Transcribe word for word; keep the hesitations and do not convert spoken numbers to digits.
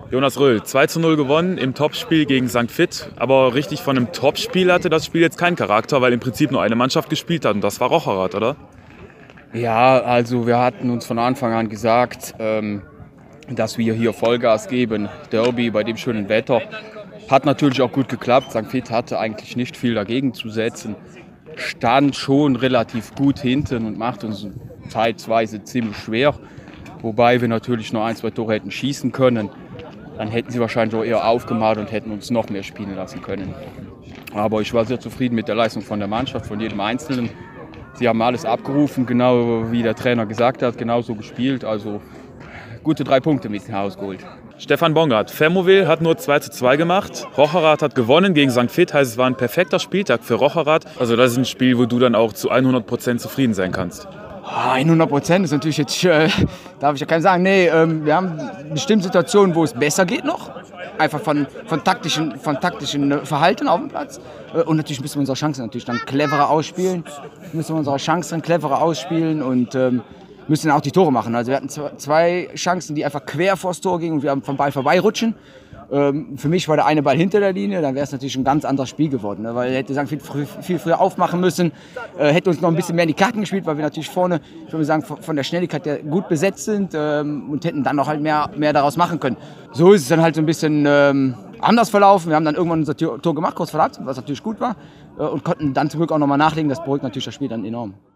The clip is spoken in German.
Jonas Röhl, zwei zu null gewonnen im Topspiel gegen Sankt Vith. Aber richtig von einem Topspiel hatte das Spiel jetzt keinen Charakter, weil im Prinzip nur eine Mannschaft gespielt hat und das war Rocherath, oder? Ja, also wir hatten uns von Anfang an gesagt, ähm, dass wir hier Vollgas geben. Derby bei dem schönen Wetter. Hat natürlich auch gut geklappt. Sankt Vith hatte eigentlich nicht viel dagegen zu setzen. Stand schon relativ gut hinten und macht uns zeitweise ziemlich schwer. Wobei wir natürlich noch ein, zwei Tore hätten schießen können. Dann hätten sie wahrscheinlich auch eher aufgemacht und hätten uns noch mehr spielen lassen können. Aber ich war sehr zufrieden mit der Leistung von der Mannschaft, von jedem Einzelnen. Sie haben alles abgerufen, genau wie der Trainer gesagt hat, genauso gespielt. Also gute drei Punkte mit nach Hause geholt. Stefan Bongard, Fermoville hat nur zwei zu zwei gemacht. Rocherath hat gewonnen gegen Sankt Vith, heißt es war ein perfekter Spieltag für Rocherath. Also das ist ein Spiel, wo du dann auch zu hundert Prozent zufrieden sein kannst. hundert Prozent ist natürlich jetzt, äh, darf ich ja keinem sagen, nee, ähm, wir haben bestimmte Situationen, wo es besser geht noch. Einfach von, von taktischen, von taktischen Verhalten auf dem Platz. Äh, und natürlich müssen wir unsere Chancen natürlich dann cleverer ausspielen. Müssen wir unsere Chancen cleverer ausspielen und ähm, müssen dann auch die Tore machen. Also wir hatten zwei Chancen, die einfach quer vors Tor gingen und wir haben vom Ball vorbeirutschen. Ähm, für mich war der eine Ball hinter der Linie, dann wäre es natürlich ein ganz anderes Spiel geworden. Ne? Weil er hätte Sankt Vith viel, viel früher aufmachen müssen, äh, hätte uns noch ein bisschen mehr in die Karten gespielt, weil wir natürlich vorne, ich würde sagen, von der Schnelligkeit her gut besetzt sind ähm, und hätten dann noch halt mehr, mehr daraus machen können. So ist es dann halt so ein bisschen ähm, anders verlaufen. Wir haben dann irgendwann unser Tor gemacht, kurz vor der Halbzeit, was natürlich gut war, äh, und konnten dann zum Glück auch nochmal nachlegen. Das beruhigt natürlich das Spiel dann enorm.